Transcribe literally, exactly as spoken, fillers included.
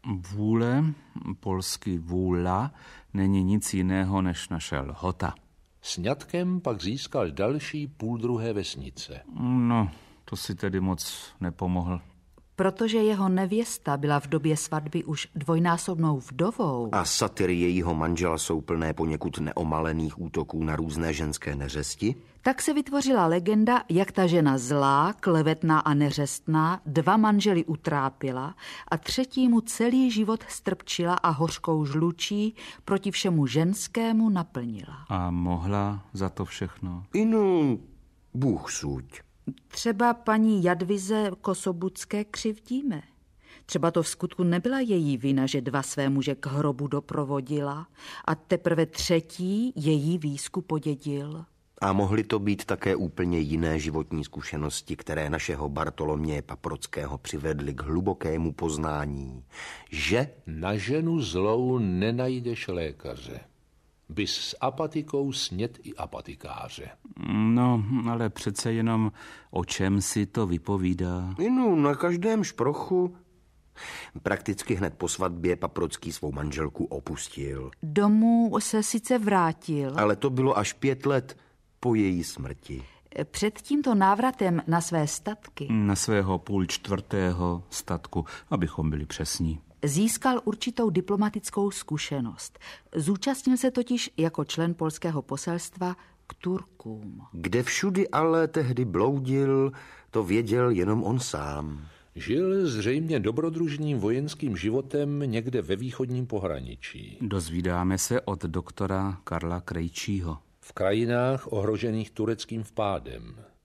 Vůle, polsky vůla, není nic jiného než naše lhota. Sňatkem pak získal další půldruhé vesnice. No, to si tedy moc nepomohl. Protože jeho nevěsta byla v době svatby už dvojnásobnou vdovou. A satyry jejího manžela jsou plné poněkud neomalených útoků na různé ženské neřesti. Tak se vytvořila legenda, jak ta žena zlá, klevetná a neřestná dva manžely utrápila a třetímu celý život strpčila a hořkou žlučí proti všemu ženskému naplnila. A mohla za to všechno? Inu, Bůh suď. Třeba paní Jadvize Kosobudské křivdíme. Třeba to v skutku nebyla její vina, že dva své muže k hrobu doprovodila a teprve třetí její výzku podědil. A mohly to být také úplně jiné životní zkušenosti, které našeho Bartoloměje Paprockého přivedly k hlubokému poznání, že na ženu zlou nenajdeš lékaře. Bys s apatikou snět i apatikáře. No, ale přece jenom o čem si to vypovídá? Inu, na každém šprochu. Prakticky hned po svatbě Paprocký svou manželku opustil. Domů se sice vrátil. Ale to bylo až pět let po její smrti. Před tímto návratem na své statky, Na svého půl čtvrtého statku, abychom byli přesní, získal určitou diplomatickou zkušenost. Zúčastnil se totiž jako člen polského poselstva k Turkům. Kde všudy ale tehdy bloudil, to věděl jenom on sám. Žil zřejmě dobrodružným vojenským životem někde ve východním pohraničí. dozvídáme se od doktora Karla Krejčího. V krajinách ohrožených tureckým vpádem.